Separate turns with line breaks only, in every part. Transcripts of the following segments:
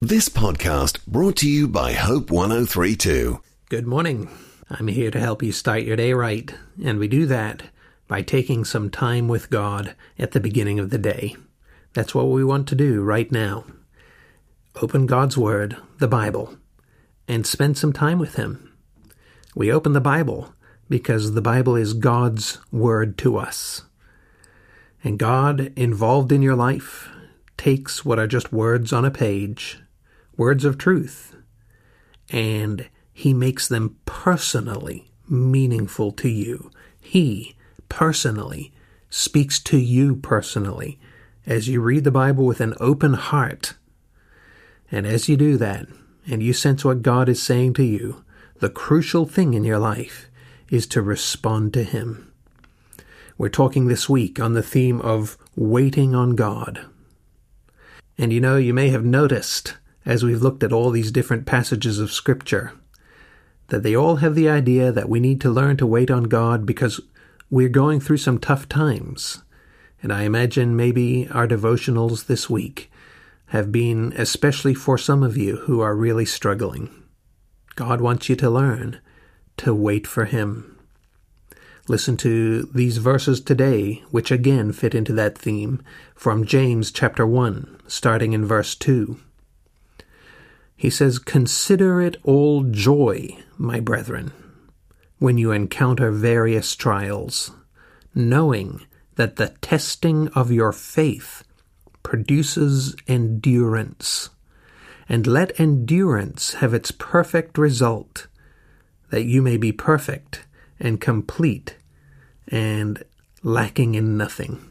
This podcast brought to you by Hope 1032.
Good morning. I'm here to help you start your day right, and we do that by taking some time with God at the beginning of the day. That's what we want to do right now. Open God's Word, the Bible, and spend some time with Him. We open the Bible because the Bible is God's Word to us. And God, involved in your life, takes what are just words on a page, words of truth, and He makes them personally meaningful to you. He personally speaks to you personally as you read the Bible with an open heart. And as you do that, and you sense what God is saying to you, the crucial thing in your life is to respond to Him. We're talking this week on the theme of waiting on God. And you may have noticed, as we've looked at all these different passages of Scripture, that they all have the idea that we need to learn to wait on God because we're going through some tough times. And I imagine maybe our devotionals this week have been especially for some of you who are really struggling. God wants you to learn to wait for Him. Listen to these verses today, which again fit into that theme, from James chapter 1, starting in verse 2. He says, "Consider it all joy, my brethren, when you encounter various trials, knowing that the testing of your faith produces endurance. And let endurance have its perfect result, that you may be perfect and complete and lacking in nothing."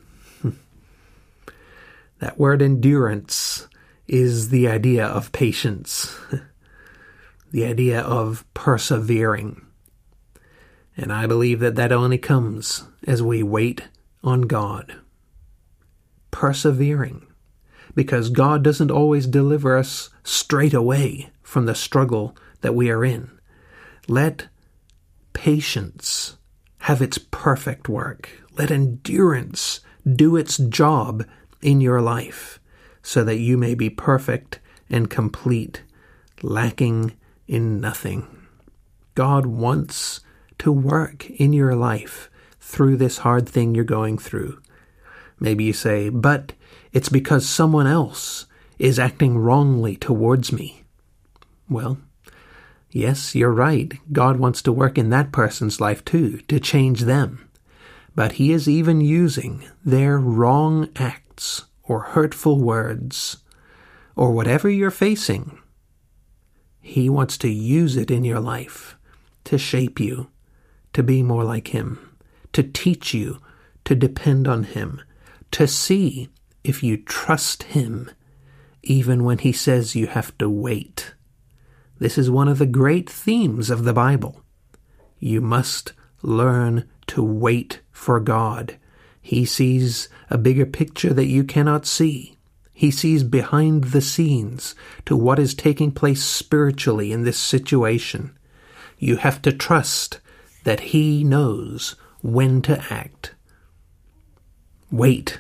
That word endurance is the idea of patience, the idea of persevering. And I believe that only comes as we wait on God. Persevering, because God doesn't always deliver us straight away from the struggle that we are in. Let patience have its perfect work. Let endurance do its job in your life, so that you may be perfect and complete, lacking in nothing. God wants to work in your life through this hard thing you're going through. Maybe you say, but it's because someone else is acting wrongly towards me. Well, yes, you're right. God wants to work in that person's life too, to change them. But He is even using their wrong acts or hurtful words, or whatever you're facing. He wants to use it in your life to shape you, to be more like Him, to teach you to depend on Him, to see if you trust Him, even when He says you have to wait. This is one of the great themes of the Bible. You must learn to wait for God. He sees a bigger picture that you cannot see. He sees behind the scenes to what is taking place spiritually in this situation. You have to trust that He knows when to act. Wait.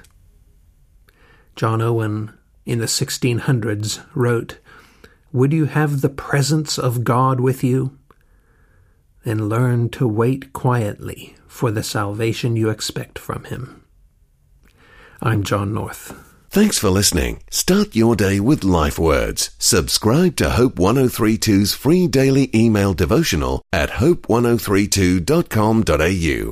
John Owen in the 1600s wrote, "Would you have the presence of God with you? Then learn to wait quietly for the salvation you expect from Him." I'm John North.
Thanks for listening. Start your day with Life Words. Subscribe to Hope 1032's free daily email devotional at hope1032.com.au.